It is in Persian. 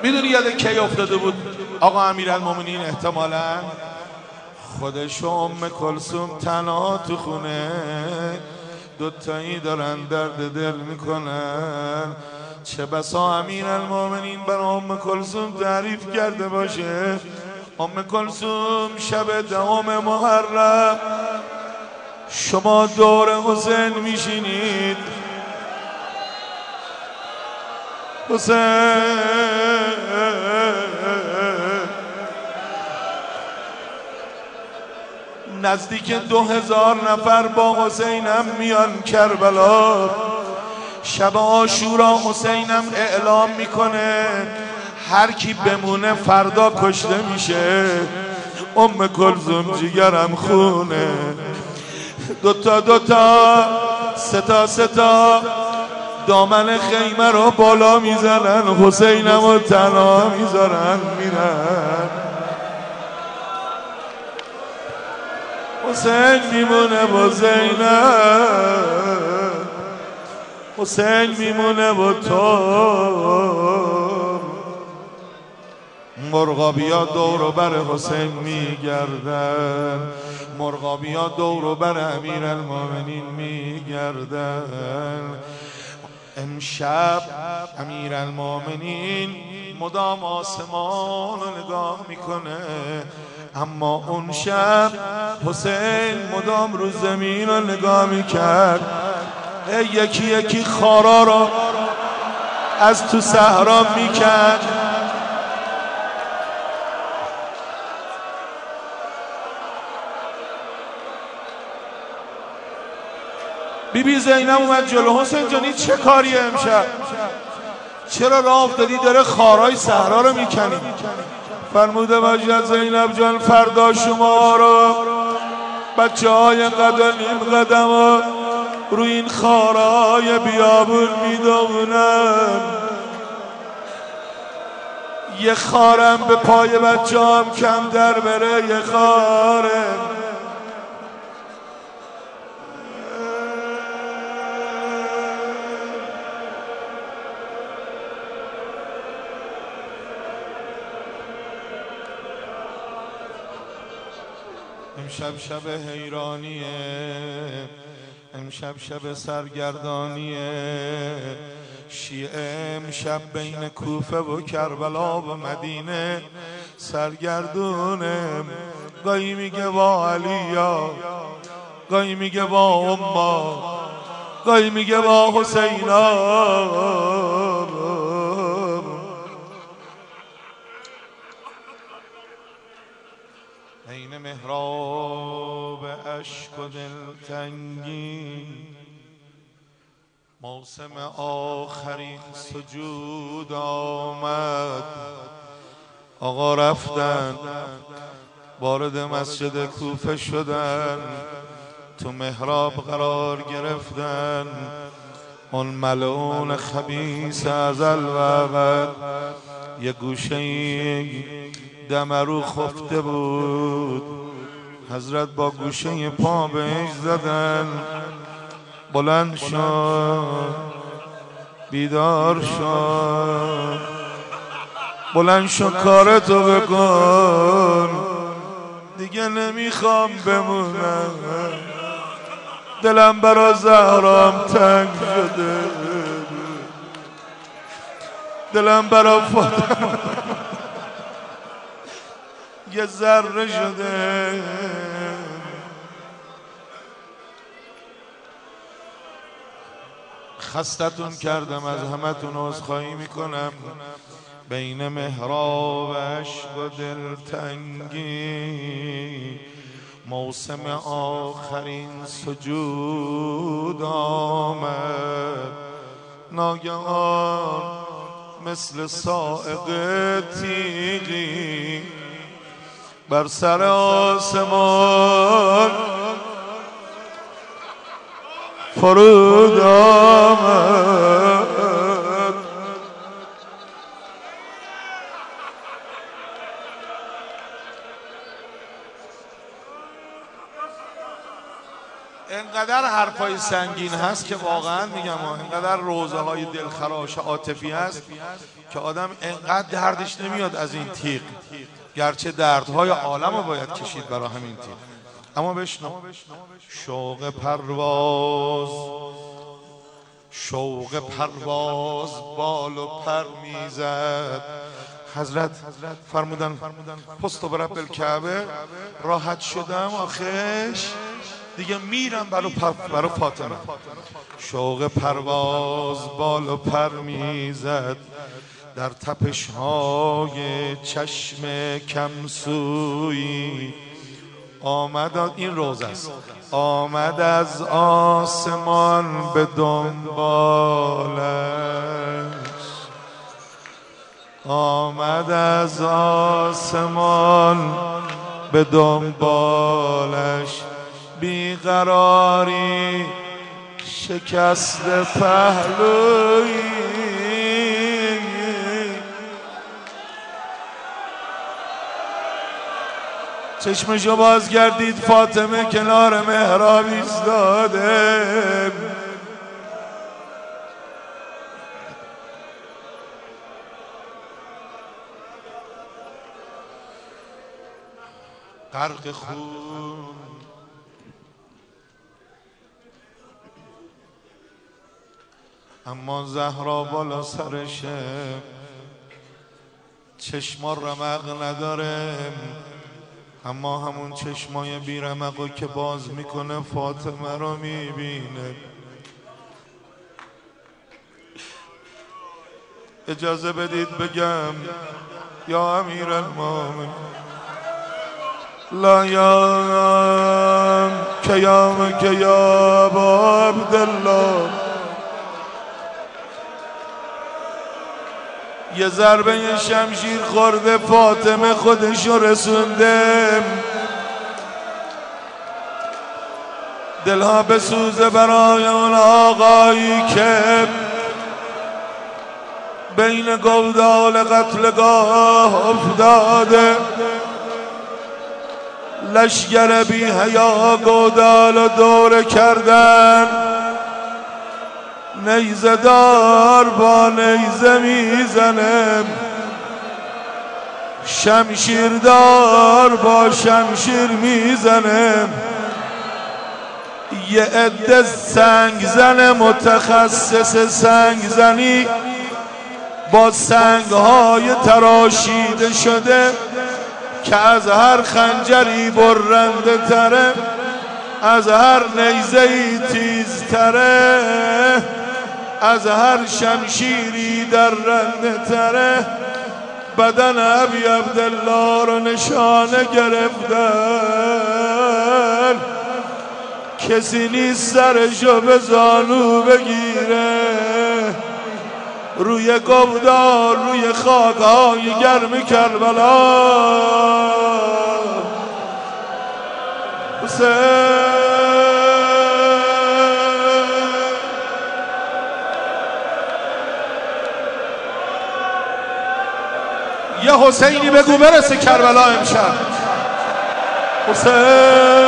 میدونی یاد کی افتاده بود آقا امیرالمومنین؟ احتمالاً خودش و ام کلثوم تنها تو خونه دوتایی دارن درد دل میکنن. چه بسا امیرالمومنین بر ام کلثوم تعریف کرده باشه. ام کلثوم شب 10 محرم شما دور حسین میشینید، حسین نزدیک 2000 نفر با حسینم میان کربلا. شب عاشورا حسینم اعلام میکنه هر کی بمونه فردا کشته میشه. ام کلثوم جیگرم خونه، دوتا ستا دامن خیمه رو بالا میزنن، حسینم رو تنها میذارن میرن. حسین میمونه با زینب، حسین میمونه با تو. مرغابیا دور بر حسین میگردن، مرغابیا دور بر امیرالمومنین میگردن. امشب امیرالمومنین مدام آسمان رو نگاه میکنه، اما اون شب حسین مدام رو زمین رو نگاه میکرد. یکی یکی خارا رو از تو صحرا میکرد. بیبی زینب اومد جلو. حسین جانی چه کاریه امشب؟ چرا راه افتادی داره خارای صحرا رو میکنی؟ فرموده مجد زینب جان فردا شما رو بچه های نیم قدم روی این خارای بیابون میدونن. یه خارم به پای بچه هم کم در بره، یه خارم امشب شب حیرانیه، امشب شب سرگردانیه. شیعه امشب بین کوفه و کربلا و مدینه سرگردونه. گاهی میگه با علیا، گاهی میگه با اما، گاهی میگه با حسینا. این محراب اشک و دلتنگی موسم آخرین سجود آمد. آقا رفتن وارد مسجد کوفه شدن، تو محراب قرار گرفتن. اون ملعون خبیث ازل و ابد یه گوشه دمرو خفته بود. حضرت با گوشه پا بهش زدن. بلند شد، بیدار شد، بلند شد کارتو بکن، دیگه نمیخوام بمونم، دلم برا زهرام تنگ شده، دلم برا فاطمه یه ذره شده. خستتون کردم، از همتون عذرخواهی میکنم. بین محراب اشک و دلتنگی موسم آخرین سجود آمد. ناگهان مثل صاعقه تیغی بر سر آسمان فرود آمد. انقدر حرفای سنگین هست که واقعا میگم انقدر روزه های دلخراش عاطفی هست که آدم انقدر دردش نمیاد از این تیغ، گرچه دردهای عالم رو باید کشید برای همین تیغ. اما بشنو شوق پرواز، شوق پرواز بال و پر میزد. حضرت فرمودن پست و برب الکعبه راحت شدم آخش دیگه میرم برای فاطمه. شوق پرواز بال و پر میزد در تپش های چشم کمسویی. آمد، این روز است، آمد از آسمان به دنبالش، آمد از آسمان به دنبالش. بیقراری شکست پهلویی. چشمشو باز گردید فاطمه کنار محراب ایستاده. غرق خون اما زهرا بالا سرشه، چشما رمق نداره، اما همون چشمای بیرمقو که باز میکنه فاطمه رو میبینه. اجازه بدید بگم یا امیر المومنین لا یام که یا ابا عبدالله. یه ضربه شمشیر خورده فاطمه خودشو رسونده. دلها بسوزه برای اون آقایی که بین گودال قتلگاه افتاده. لشگر بی حیا گودال و دور کردن، نیزه دار با نیزه میزنه، شمشیر دار با شمشیر میزنه. یه عده سنگ زن متخصص سنگ زنی با سنگ های تراشیده شده که از هر خنجری برنده تره، از هر نیزه‌ای تیزتره، از هر شمشیری درنده تره، بدن ابی عبدالله رو نشانه گرفتن. کسی نیست سرشو به زانو بگیره. روی گودال روی خاک‌های گرم کربلا حسین. یه حسینی بگو برسه کربلا امشب. حسین